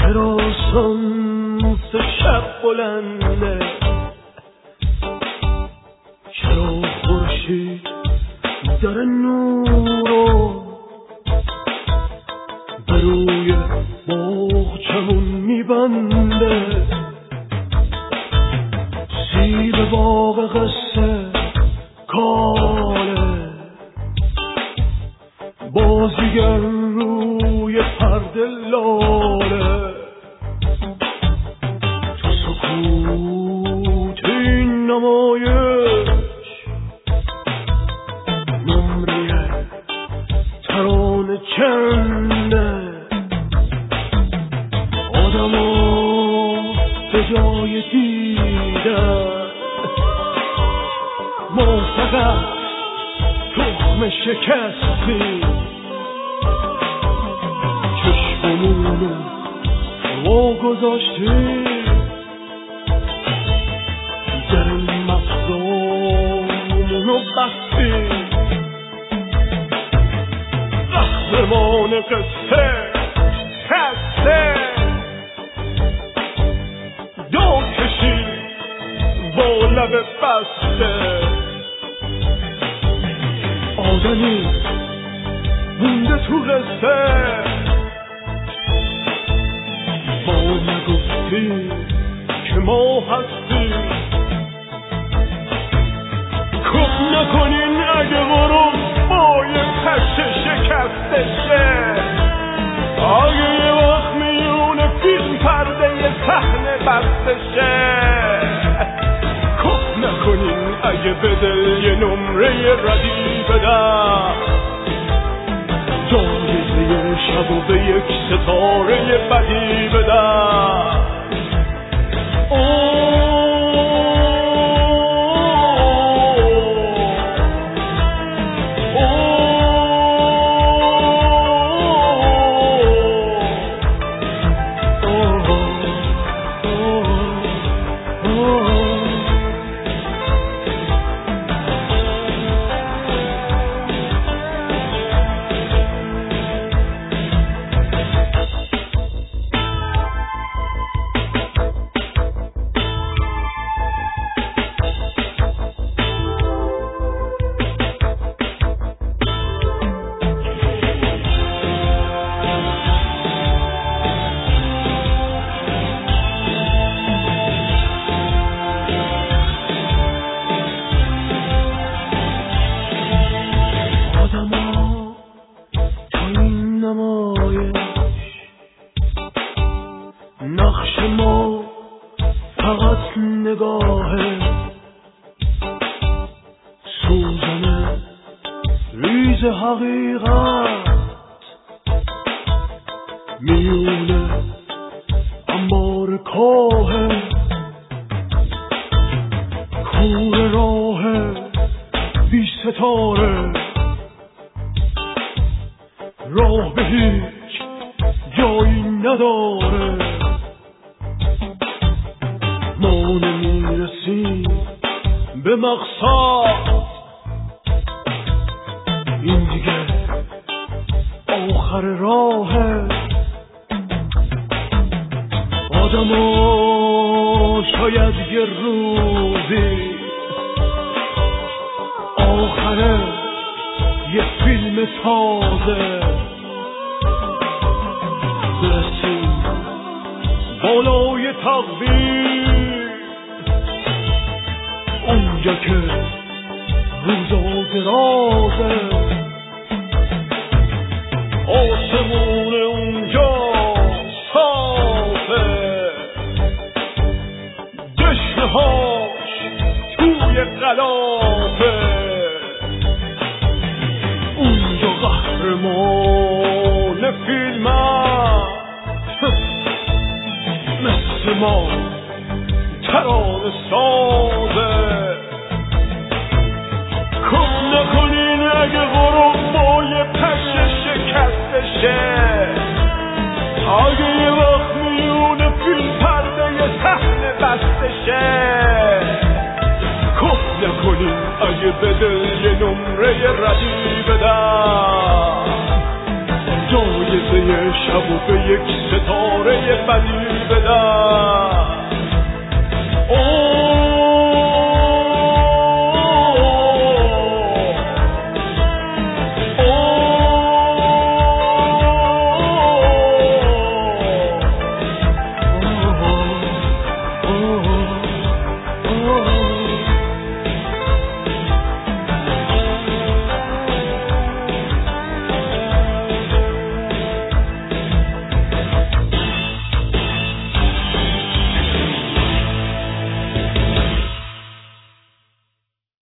حراسانس شب بلنده، چرا خورشید داره نورو به روی باغچمون میبنده. سیب باغ قصه کاله، بازیگر روی پرده لاله. تو سکوت این نمایش نمره ترانه چنده. آدما به جای دیدن ما فقط تخم شکستی. چشممونو وا گذاشتی، در مغزامونو بستی. قهرمان قصه خسته دو کشی با لب بسته. آدمی مونده تو قصه، ما نگفتی که ما هستی. کف نکنین اگه غروب با یه پشه شکسته شه. اگه یه وقت میونه فیلم پرده یه صحنه بسته شه. کف نکنین اگه به دل یه نمره ردی بدم. جایزه شب و به یک ستاره بدی بدم. نقش ما فقط نگاهه، سوزن ریز حقیقت میونه انبار کاهه. کور راه بی ستاره، راه به هیچ جایی نداره. ما نمیرسیم به مقصد، این دیگه آخر راهه. آدما شاید یه روزی آخره یه فیلم تازه برسیم بالای تقدیر، اونجا که روزا درازه. آسمون اونجا صافه، دشنهاش توی غلافه. اونجا قهرمان فیلم مثل ما ترانه سازه. کف نکنین اگه غروب با یه پشه شکسته شه. اگه یه وقت میونه فیلم پرده یه صحنه بسته شه. کف نکنین اگه به دل یه نمره ردی بدم. جای جایزه شب و به یک ستاره بدی بدن.